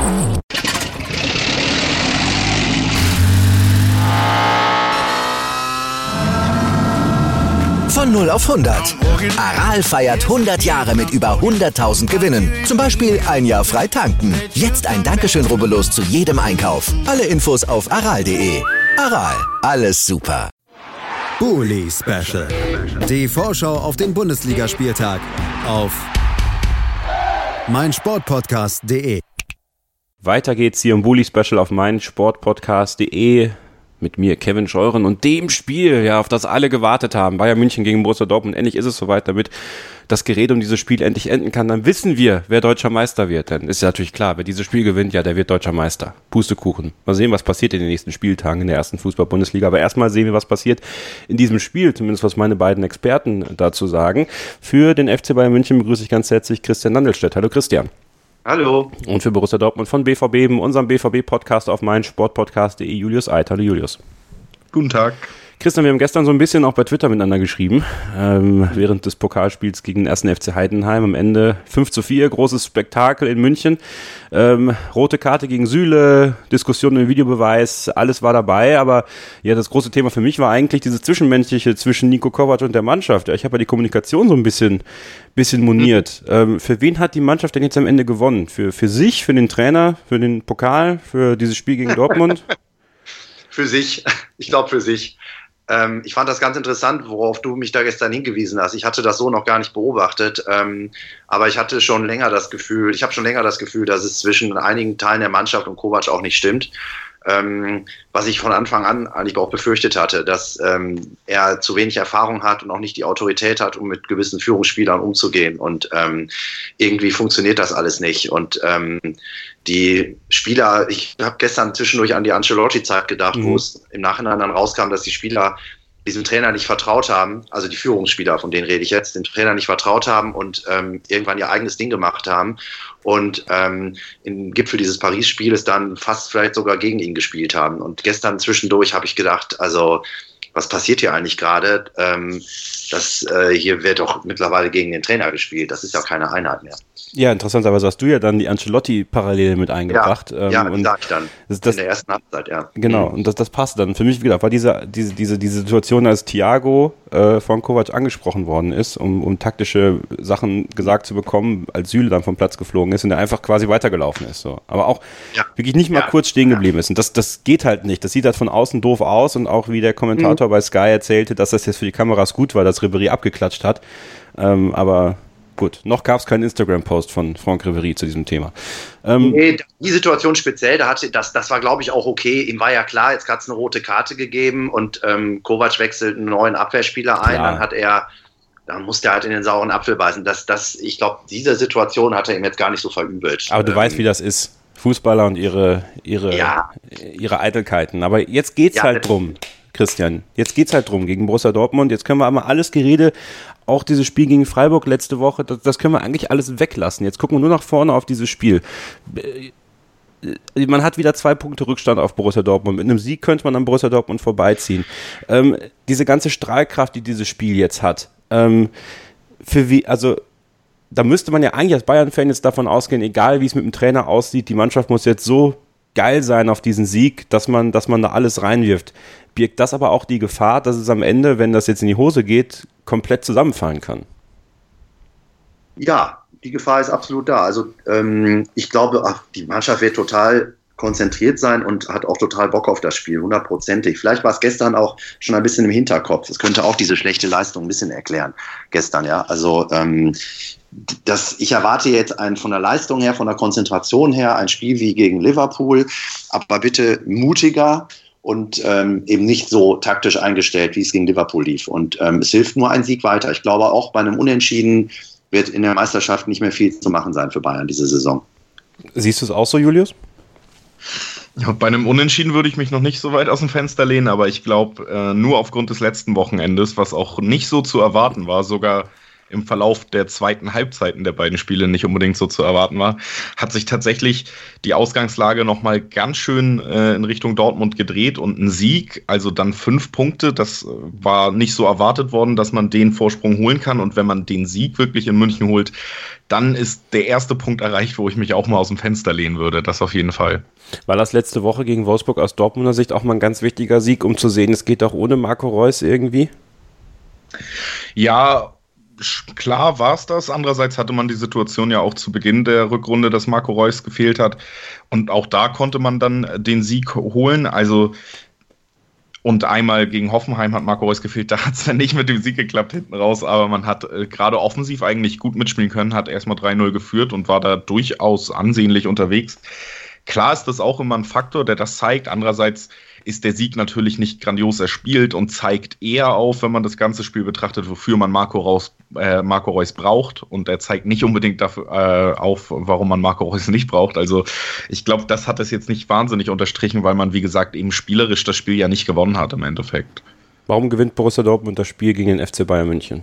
Von 0 auf 100. Aral feiert 100 Jahre mit über 100.000 Gewinnen. Zum Beispiel ein Jahr frei tanken. Jetzt ein Dankeschön, rubbellos zu jedem Einkauf. Alle Infos auf aral.de. Aral, alles super. Bully Special. Die Vorschau auf den Bundesligaspieltag auf meinsportpodcast.de. Weiter geht's hier im Bully Special auf meinsportpodcast.de. Mit mir, Kevin Scheuren, und dem Spiel, ja, auf das alle gewartet haben. Bayern München gegen Borussia Dortmund. Endlich ist es soweit, damit das Gerede um dieses Spiel endlich enden kann. Dann wissen wir, wer deutscher Meister wird. Denn ist ja natürlich klar, wer dieses Spiel gewinnt, ja, der wird deutscher Meister. Pustekuchen. Mal sehen, was passiert in den nächsten Spieltagen in der ersten Fußball-Bundesliga. Aber erstmal sehen wir, was passiert in diesem Spiel. Zumindest was meine beiden Experten dazu sagen. Für den FC Bayern München begrüße ich ganz herzlich Christian Nandelstedt. Hallo Christian. Hallo. Und für Borussia Dortmund von BVB, unserem BVB-Podcast auf meinsportpodcast.de, Julius Eid. Hallo Julius. Guten Tag. Christian, wir haben gestern so ein bisschen auch bei Twitter miteinander geschrieben, während des Pokalspiels gegen den 1. FC Heidenheim. Am Ende 5:4, großes Spektakel in München. Rote Karte gegen Süle, Diskussion im Videobeweis, alles war dabei. Aber ja, das große Thema für mich war eigentlich dieses Zwischenmenschliche zwischen Nico Kovac und der Mannschaft. Ja, ich habe ja die Kommunikation so ein bisschen moniert. Für wen hat die Mannschaft denn jetzt am Ende gewonnen? Für sich, für den Trainer, für den Pokal, für dieses Spiel gegen Dortmund? Für sich. Ich glaube für sich. Ich fand das ganz interessant, worauf du mich da gestern hingewiesen hast. Ich hatte das so noch gar nicht beobachtet, aber ich habe schon länger das Gefühl, dass es zwischen einigen Teilen der Mannschaft und Kovac auch nicht stimmt. Was ich von Anfang an eigentlich auch befürchtet hatte, dass er zu wenig Erfahrung hat und auch nicht die Autorität hat, um mit gewissen Führungsspielern umzugehen. Und irgendwie funktioniert das alles nicht. Und die Spieler, ich habe gestern zwischendurch an die Ancelotti-Zeit gedacht, wo es im Nachhinein dann rauskam, dass die Spieler diesem Trainer nicht vertraut haben, also die Führungsspieler, von denen rede ich jetzt, dem Trainer nicht vertraut haben und irgendwann ihr eigenes Ding gemacht haben und im Gipfel dieses Paris-Spieles dann fast vielleicht sogar gegen ihn gespielt haben. Und gestern zwischendurch habe ich gedacht, also was passiert hier eigentlich gerade? Hier wird doch mittlerweile gegen den Trainer gespielt. Das ist ja keine Einheit mehr. Ja, interessanterweise hast du ja dann die Ancelotti-Parallele mit eingebracht. Ja, sag ich dann. Das, in der ersten Halbzeit, ja. Genau, und das passte dann. Für mich, wie gesagt, war diese Situation, als Thiago von Kovac angesprochen worden ist, um taktische Sachen gesagt zu bekommen, als Süle dann vom Platz geflogen ist und er einfach quasi weitergelaufen ist. So. Aber auch wirklich nicht mal kurz stehen geblieben ist. Und das geht halt nicht. Das sieht halt von außen doof aus und auch wie der Kommentator bei Sky erzählte, dass das jetzt für die Kameras gut war, dass Ribéry abgeklatscht hat. Aber gut, noch gab es keinen Instagram-Post von Franck Ribéry zu diesem Thema. Nee, die Situation speziell, das war, glaube ich, auch okay. Ihm war ja klar, jetzt hat es eine rote Karte gegeben und Kovac wechselt einen neuen Abwehrspieler ein. Dann musste er halt in den sauren Apfel beißen. Ich glaube, diese Situation hat er ihm jetzt gar nicht so verübelt. Aber du weißt, wie das ist. Fußballer und ihre Eitelkeiten. Aber jetzt geht's halt drum, Christian. Jetzt geht's halt drum gegen Borussia Dortmund. Jetzt können wir aber alles Gerede, auch dieses Spiel gegen Freiburg letzte Woche, das können wir eigentlich alles weglassen. Jetzt gucken wir nur nach vorne auf dieses Spiel. Man hat wieder 2 Punkte Rückstand auf Borussia Dortmund. Mit einem Sieg könnte man an Borussia Dortmund vorbeiziehen. Diese ganze Strahlkraft, die dieses Spiel jetzt hat, da müsste man ja eigentlich als Bayern-Fan jetzt davon ausgehen, egal wie es mit dem Trainer aussieht, die Mannschaft muss jetzt so geil sein auf diesen Sieg, dass man da alles reinwirft. Birgt das aber auch die Gefahr, dass es am Ende, wenn das jetzt in die Hose geht, komplett zusammenfallen kann? Ja, die Gefahr ist absolut da. Also ich glaube, die Mannschaft wird total konzentriert sein und hat auch total Bock auf das Spiel, 100%. Vielleicht war es gestern auch schon ein bisschen im Hinterkopf. Das könnte auch diese schlechte Leistung ein bisschen erklären, gestern, ja. Also ich erwarte jetzt von der Leistung her, von der Konzentration her, ein Spiel wie gegen Liverpool, aber bitte mutiger und eben nicht so taktisch eingestellt, wie es gegen Liverpool lief. Und es hilft nur ein Sieg weiter. Ich glaube, auch bei einem Unentschieden wird in der Meisterschaft nicht mehr viel zu machen sein für Bayern diese Saison. Siehst du es auch so, Julius? Ja, bei einem Unentschieden würde ich mich noch nicht so weit aus dem Fenster lehnen, aber ich glaube, nur aufgrund des letzten Wochenendes, was auch nicht so zu erwarten war, sogar im Verlauf der zweiten Halbzeiten der beiden Spiele nicht unbedingt so zu erwarten war, hat sich tatsächlich die Ausgangslage nochmal ganz schön in Richtung Dortmund gedreht und ein Sieg, also dann 5 Punkte, das war nicht so erwartet worden, dass man den Vorsprung holen kann, und wenn man den Sieg wirklich in München holt, dann ist der erste Punkt erreicht, wo ich mich auch mal aus dem Fenster lehnen würde, das auf jeden Fall. War das letzte Woche gegen Wolfsburg aus Dortmunder Sicht auch mal ein ganz wichtiger Sieg, um zu sehen, es geht auch ohne Marco Reus irgendwie? Ja, klar war es das. Andererseits hatte man die Situation ja auch zu Beginn der Rückrunde, dass Marco Reus gefehlt hat. Und auch da konnte man dann den Sieg holen. Und einmal gegen Hoffenheim hat Marco Reus gefehlt. Da hat es dann nicht mit dem Sieg geklappt hinten raus. Aber man hat gerade offensiv eigentlich gut mitspielen können, hat erstmal 3-0 geführt und war da durchaus ansehnlich unterwegs. Klar ist das auch immer ein Faktor, der das zeigt. Andererseits ist der Sieg natürlich nicht grandios erspielt und zeigt eher auf, wenn man das ganze Spiel betrachtet, wofür man Marco Reus braucht. Und er zeigt nicht unbedingt dafür auf, warum man Marco Reus nicht braucht. Also ich glaube, das hat es jetzt nicht wahnsinnig unterstrichen, weil man, wie gesagt, eben spielerisch das Spiel ja nicht gewonnen hat im Endeffekt. Warum gewinnt Borussia Dortmund das Spiel gegen den FC Bayern München?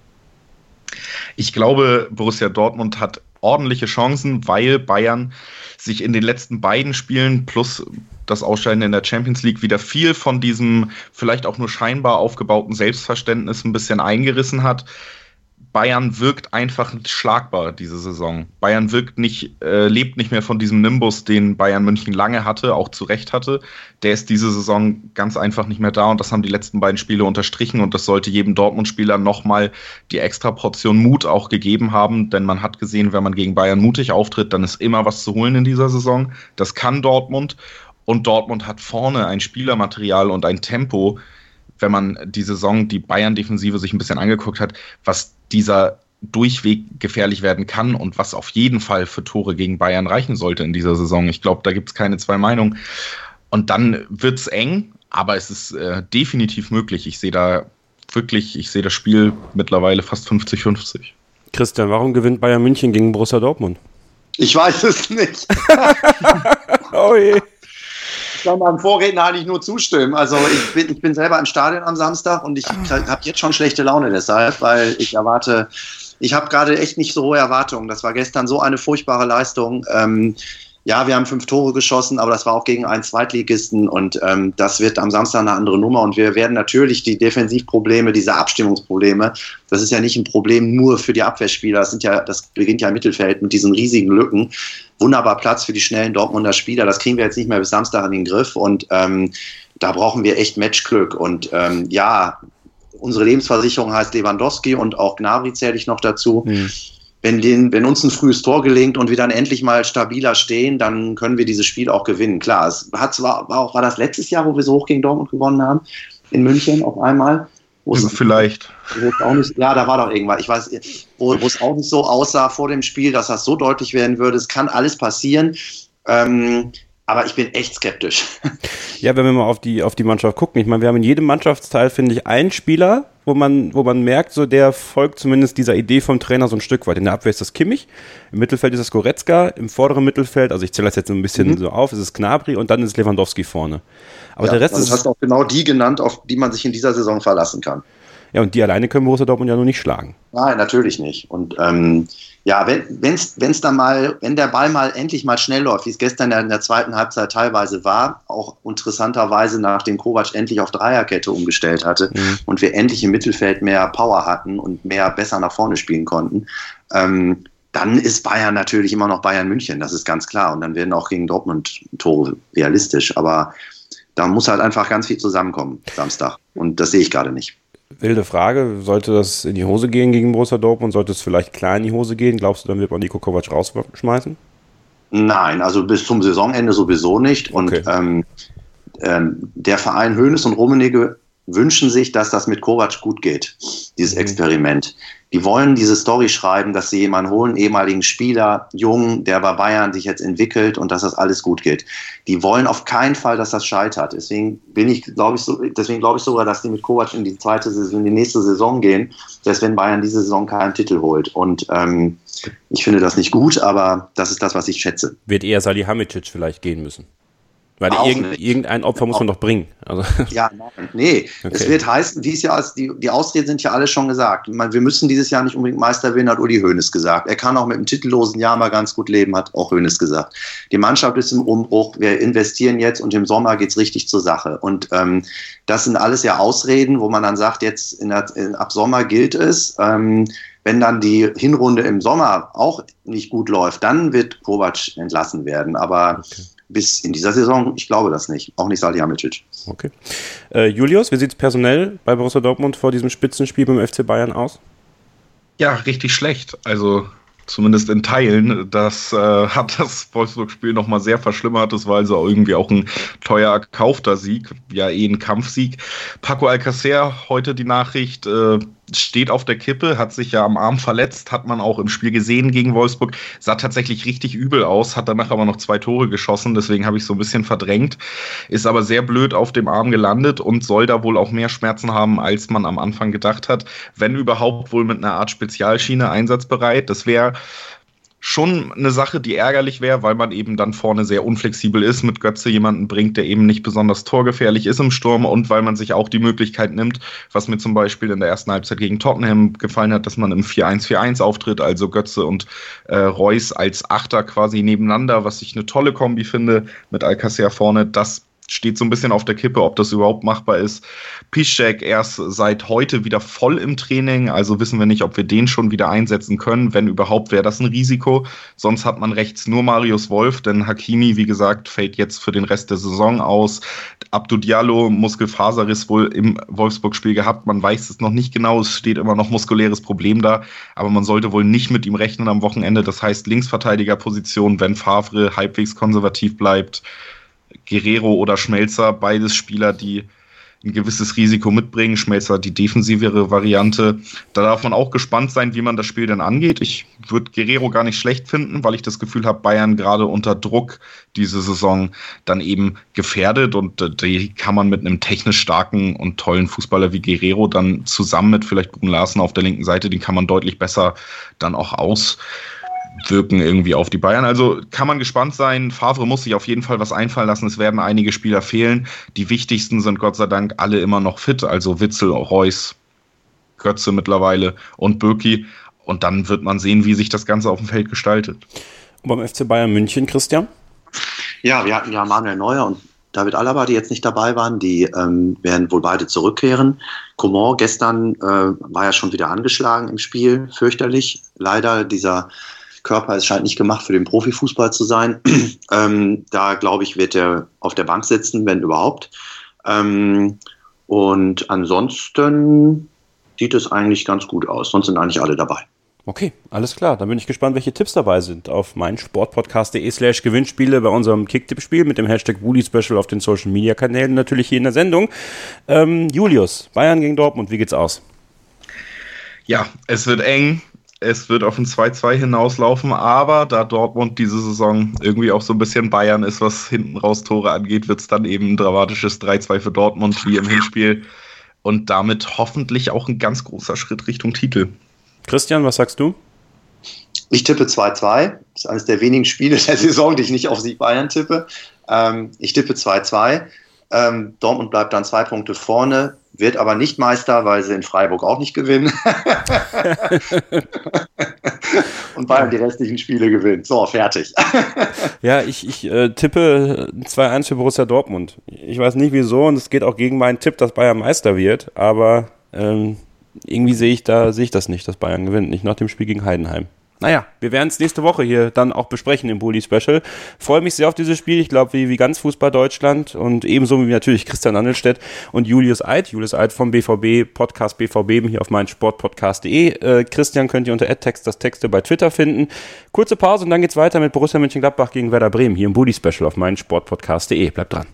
Ich glaube, Borussia Dortmund hat ordentliche Chancen, weil Bayern sich in den letzten beiden Spielen plus das Ausscheiden in der Champions League wieder viel von diesem vielleicht auch nur scheinbar aufgebauten Selbstverständnis ein bisschen eingerissen hat. Bayern wirkt einfach nicht schlagbar diese Saison. Bayern lebt nicht mehr von diesem Nimbus, den Bayern München lange hatte, auch zu Recht hatte. Der ist diese Saison ganz einfach nicht mehr da, und das haben die letzten beiden Spiele unterstrichen, und das sollte jedem Dortmund-Spieler nochmal die extra Portion Mut auch gegeben haben, denn man hat gesehen, wenn man gegen Bayern mutig auftritt, dann ist immer was zu holen in dieser Saison. Das kann Dortmund, und Dortmund hat vorne ein Spielermaterial und ein Tempo, wenn man die Saison, die Bayern-Defensive sich ein bisschen angeguckt hat, was dieser Durchweg gefährlich werden kann und was auf jeden Fall für Tore gegen Bayern reichen sollte in dieser Saison. Ich glaube, da gibt es keine zwei Meinungen. Und dann wird es eng, aber es ist definitiv möglich. Ich sehe das Spiel mittlerweile fast 50-50. Christian, warum gewinnt Bayern München gegen Borussia Dortmund? Ich weiß es nicht. Oh je. Ich kann meinem Vorredner eigentlich nur zustimmen. Also ich bin selber im Stadion am Samstag und ich habe jetzt schon schlechte Laune deshalb, weil ich habe gerade echt nicht so hohe Erwartungen. Das war gestern so eine furchtbare Leistung. Ja, wir haben 5 Tore geschossen, aber das war auch gegen einen Zweitligisten, und das wird am Samstag eine andere Nummer, und wir werden natürlich die Defensivprobleme, diese Abstimmungsprobleme, das ist ja nicht ein Problem nur für die Abwehrspieler, das beginnt ja im Mittelfeld mit diesen riesigen Lücken. Wunderbar Platz für die schnellen Dortmunder Spieler, das kriegen wir jetzt nicht mehr bis Samstag in den Griff, und da brauchen wir echt Matchglück, und ja, unsere Lebensversicherung heißt Lewandowski, und auch Gnabry zähle ich noch dazu. Mhm. Wenn uns ein frühes Tor gelingt und wir dann endlich mal stabiler stehen, dann können wir dieses Spiel auch gewinnen. Klar, war das letztes Jahr, wo wir so hoch gegen Dortmund gewonnen haben, in München auf einmal? Vielleicht. Ja, da war doch irgendwas. Ich weiß, wo es auch nicht so aussah vor dem Spiel, dass das so deutlich werden würde. Es kann alles passieren. Aber ich bin echt skeptisch. Ja, wenn wir mal auf die Mannschaft gucken. Ich meine, wir haben in jedem Mannschaftsteil, finde ich, einen Spieler, wo man merkt, so der folgt zumindest dieser Idee vom Trainer so ein Stück weit. In der Abwehr ist das Kimmich, im Mittelfeld ist das Goretzka, im vorderen Mittelfeld, also ich zähle das jetzt ein bisschen so auf, ist es Gnabry, und dann ist Lewandowski vorne. Aber ja, der Rest ist... Du hast auch genau die genannt, auf die man sich in dieser Saison verlassen kann. Ja, und die alleine können Borussia Dortmund ja nur nicht schlagen. Nein, natürlich nicht. Und ja, wenn der Ball mal endlich mal schnell läuft, wie es gestern in der zweiten Halbzeit teilweise war, auch interessanterweise nachdem Kovac endlich auf Dreierkette umgestellt hatte und wir endlich im Mittelfeld mehr Power hatten und besser nach vorne spielen konnten, dann ist Bayern natürlich immer noch Bayern München, das ist ganz klar. Und dann werden auch gegen Dortmund Tore realistisch. Aber da muss halt einfach ganz viel zusammenkommen Samstag. Und das sehe ich gerade nicht. Wilde Frage, sollte das in die Hose gehen gegen Borussia Dortmund? Sollte es vielleicht klar in die Hose gehen? Glaubst du, dann wird man Niko Kovac rausschmeißen? Nein, also bis zum Saisonende sowieso nicht. Und okay. Der Verein Hoeneß und Rummenigge wünschen sich, dass das mit Kovac gut geht, dieses Experiment. Die wollen diese Story schreiben, dass sie jemanden holen, ehemaligen Spieler, jung, der bei Bayern sich jetzt entwickelt, und dass das alles gut geht. Die wollen auf keinen Fall, dass das scheitert. Deswegen glaube ich sogar, dass die mit Kovac in die nächste Saison gehen, selbst wenn Bayern diese Saison keinen Titel holt. Und ich finde das nicht gut, aber das ist das, was ich schätze. Wird eher Salihamidzic vielleicht gehen müssen? Weil irgendein Opfer muss man doch bringen. Also. Ja, nee. Okay. Es wird heißen, dieses Jahr, die Ausreden sind ja alle schon gesagt. Wir müssen dieses Jahr nicht unbedingt Meister werden, hat Uli Hoeneß gesagt. Er kann auch mit einem titellosen Jahr mal ganz gut leben, hat auch Hoeneß gesagt. Die Mannschaft ist im Umbruch, wir investieren jetzt und im Sommer geht's richtig zur Sache. Und das sind alles ja Ausreden, wo man dann sagt, jetzt ab Sommer gilt es. Wenn dann die Hinrunde im Sommer auch nicht gut läuft, dann wird Kovac entlassen werden. Aber bis in dieser Saison, ich glaube das nicht. Auch nicht Salihamidzic. Okay. Julius, wie sieht es personell bei Borussia Dortmund vor diesem Spitzenspiel beim FC Bayern aus? Ja, richtig schlecht. Also zumindest in Teilen. Das hat das Wolfsburg-Spiel nochmal sehr verschlimmert. Das war also irgendwie auch ein teuer erkaufter Sieg. Ja, ein Kampfsieg. Paco Alcácer, heute die Nachricht, steht auf der Kippe, hat sich ja am Arm verletzt, hat man auch im Spiel gesehen gegen Wolfsburg, sah tatsächlich richtig übel aus, hat danach aber noch 2 Tore geschossen, deswegen habe ich so ein bisschen verdrängt, ist aber sehr blöd auf dem Arm gelandet und soll da wohl auch mehr Schmerzen haben, als man am Anfang gedacht hat, wenn überhaupt wohl mit einer Art Spezialschiene einsatzbereit. Das wäre schon eine Sache, die ärgerlich wäre, weil man eben dann vorne sehr unflexibel ist, mit Götze jemanden bringt, der eben nicht besonders torgefährlich ist im Sturm und weil man sich auch die Möglichkeit nimmt, was mir zum Beispiel in der ersten Halbzeit gegen Tottenham gefallen hat, dass man im 4-1-4-1 auftritt, also Götze und Reus als Achter quasi nebeneinander, was ich eine tolle Kombi finde, mit Alcácer vorne, das steht so ein bisschen auf der Kippe, ob das überhaupt machbar ist. Piszczek erst seit heute wieder voll im Training, also wissen wir nicht, ob wir den schon wieder einsetzen können. Wenn überhaupt, wäre das ein Risiko. Sonst hat man rechts nur Marius Wolf, denn Hakimi, wie gesagt, fällt jetzt für den Rest der Saison aus. Abdou Diallo, Muskelfaserriss wohl im Wolfsburg-Spiel gehabt. Man weiß es noch nicht genau, es steht immer noch muskuläres Problem da, aber man sollte wohl nicht mit ihm rechnen am Wochenende. Das heißt, Linksverteidigerposition, wenn Favre halbwegs konservativ bleibt, Guerrero oder Schmelzer, beides Spieler, die ein gewisses Risiko mitbringen. Schmelzer die defensivere Variante. Da darf man auch gespannt sein, wie man das Spiel dann angeht. Ich würde Guerrero gar nicht schlecht finden, weil ich das Gefühl habe, Bayern gerade unter Druck diese Saison dann eben gefährdet und die kann man mit einem technisch starken und tollen Fußballer wie Guerrero dann zusammen mit vielleicht Brun Larsen auf der linken Seite, den kann man deutlich besser dann auch auswirken irgendwie auf die Bayern. Also kann man gespannt sein. Favre muss sich auf jeden Fall was einfallen lassen. Es werden einige Spieler fehlen. Die wichtigsten sind Gott sei Dank alle immer noch fit. Also Witsel, Reus, Götze mittlerweile und Bürki. Und dann wird man sehen, wie sich das Ganze auf dem Feld gestaltet. Und beim FC Bayern München, Christian? Ja, wir hatten ja Manuel Neuer und David Alaba, die jetzt nicht dabei waren. Die werden wohl beide zurückkehren. Coman gestern war ja schon wieder angeschlagen im Spiel. Fürchterlich. Leider, dieser Körper, es scheint nicht gemacht für den Profifußball zu sein. Da, glaube ich, wird er auf der Bank sitzen, wenn überhaupt. Und ansonsten sieht es eigentlich ganz gut aus. Sonst sind eigentlich alle dabei. Okay, alles klar. Dann bin ich gespannt, welche Tipps dabei sind auf meinsportpodcast.de/Gewinnspiele bei unserem Kick-Tipp-Spiel mit dem Hashtag Bully-Special auf den Social-Media-Kanälen, natürlich hier in der Sendung. Julius, Bayern gegen Dortmund, wie geht's aus? Ja, es wird eng. Es wird auf ein 2-2 hinauslaufen, aber da Dortmund diese Saison irgendwie auch so ein bisschen Bayern ist, was hinten raus Tore angeht, wird es dann eben ein dramatisches 3-2 für Dortmund wie im Hinspiel und damit hoffentlich auch ein ganz großer Schritt Richtung Titel. Christian, was sagst du? Ich tippe 2-2. Das ist eines der wenigen Spiele der Saison, die ich nicht auf Sieg Bayern tippe. Ich tippe 2-2. Dortmund bleibt dann 2 Punkte vorne, wird aber nicht Meister, weil sie in Freiburg auch nicht gewinnen. Und Bayern die restlichen Spiele gewinnt. So, fertig. Ja, ich tippe 2-1 für Borussia Dortmund. Ich weiß nicht wieso und es geht auch gegen meinen Tipp, dass Bayern Meister wird, aber irgendwie sehe ich das nicht, dass Bayern gewinnt, nicht nach dem Spiel gegen Heidenheim. Naja, wir werden es nächste Woche hier dann auch besprechen im Bully-Special. Freue mich sehr auf dieses Spiel, ich glaube wie ganz Fußball Deutschland und ebenso wie natürlich Christian Andelstedt und Julius Eid vom BVB, Podcast BVB hier auf meinsportpodcast.de. Christian könnt ihr unter @textastexte bei Twitter finden. Kurze Pause und dann geht's weiter mit Borussia Mönchengladbach gegen Werder Bremen hier im Bully-Special auf meinsportpodcast.de. Bleibt dran.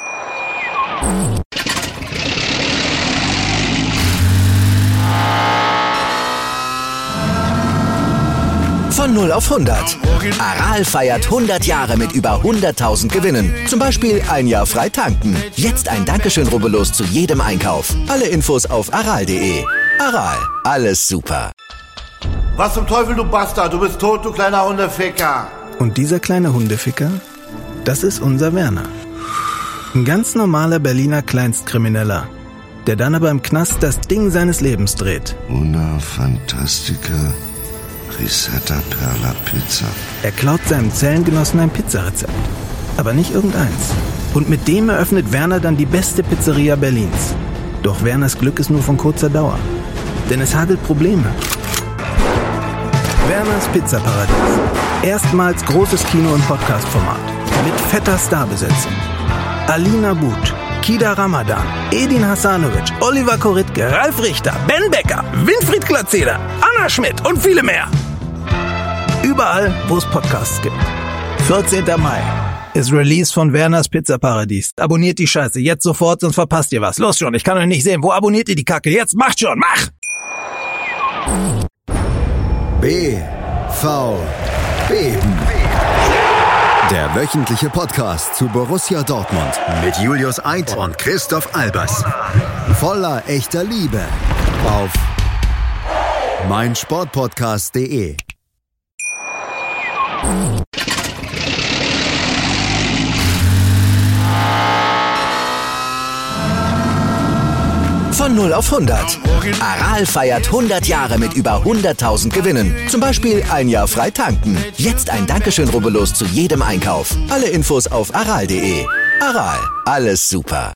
Von 0 auf 100. Aral feiert 100 Jahre mit über 100.000 Gewinnen. Zum Beispiel ein Jahr frei tanken. Jetzt ein Dankeschön, rubbellos zu jedem Einkauf. Alle Infos auf aral.de. Aral, alles super. Was zum Teufel, du Bastard? Du bist tot, du kleiner Hundeficker. Und dieser kleine Hundeficker, das ist unser Werner. Ein ganz normaler Berliner Kleinstkrimineller, der dann aber im Knast das Ding seines Lebens dreht. Una Fantastica Risetta Perla Pizza. Er klaut seinem Zellengenossen ein Pizzarezept, aber nicht irgendeins. Und mit dem eröffnet Werner dann die beste Pizzeria Berlins. Doch Werners Glück ist nur von kurzer Dauer, denn es hagelt Probleme. Werners Pizzaparadies. Erstmals großes Kino- und Podcast-Format. Mit fetter Starbesetzung. Alina But, Kida Ramadan, Edin Hasanovic, Oliver Koritke, Ralf Richter, Ben Becker, Winfried Glatzeder, Anna Schmidt und viele mehr. Überall, wo es Podcasts gibt. 14. Mai ist Release von Werners Pizzaparadies. Abonniert die Scheiße jetzt sofort, sonst verpasst ihr was. Los schon, ich kann euch nicht sehen. Wo abonniert ihr die Kacke? Jetzt macht schon, mach! BVB. Der wöchentliche Podcast zu Borussia Dortmund mit Julius Eid und Christoph Albers. Voller echter Liebe auf meinsportpodcast.de. Von 0 auf 100. Aral feiert 100 Jahre mit über 100.000 Gewinnen. Zum Beispiel ein Jahr frei tanken. Jetzt ein Dankeschön, rubbellos zu jedem Einkauf. Alle Infos auf aral.de. Aral, alles super.